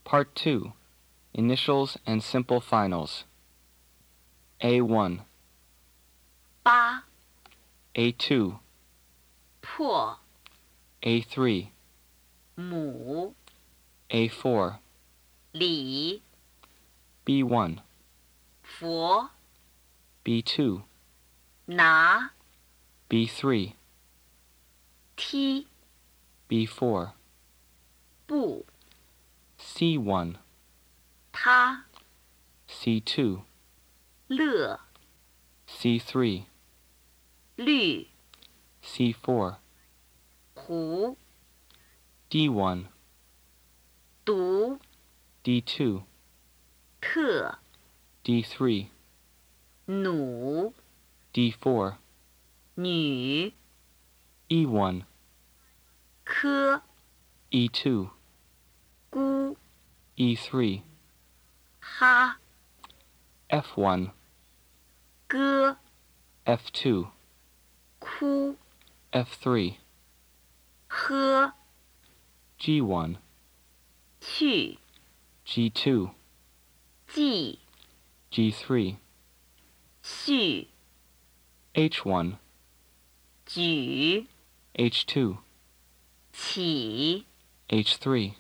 Part 2. Initials and Simple Finals. A1, 八 A2, 破 A3, 母 A4, 礼 B1, 佛 B2, 拿 B3, 踢 B4, 不 C1, 他 C2, 乐 C3, 绿 C4, 胡 D1, 读 D2, 特 D3, 弩 D4, 女 E1, 科 E2, 姑 E3, 哈 F1, 歌 F2, 哭 F3, 喝 G1, 去 G2, 记 G3, 续 H1, 举 H2, 起 H3,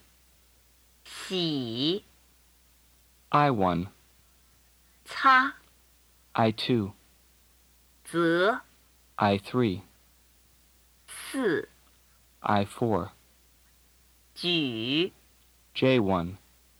洗 I1, 擦 I2, 则 I3, 四 I4, 举 J1,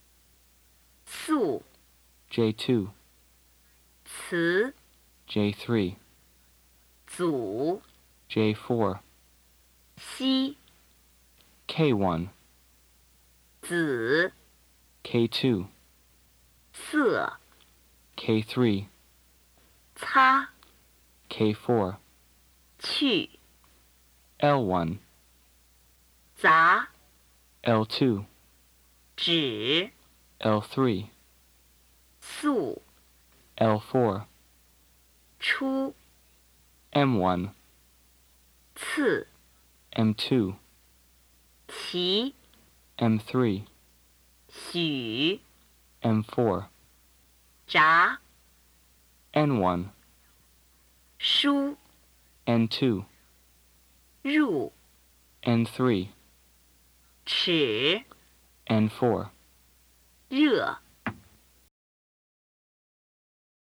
素 J2, 词 J3, 组 J4, 西 K1, 紫 K2, 色 K3, 擦 K4, 去 L1, 砸 L2, 指 L3, 素 L4, 出 M1, 刺 M2, 齐 M3, 许 M4, 炸 N1, 书 N2, 入 N3, 尺 N4, 热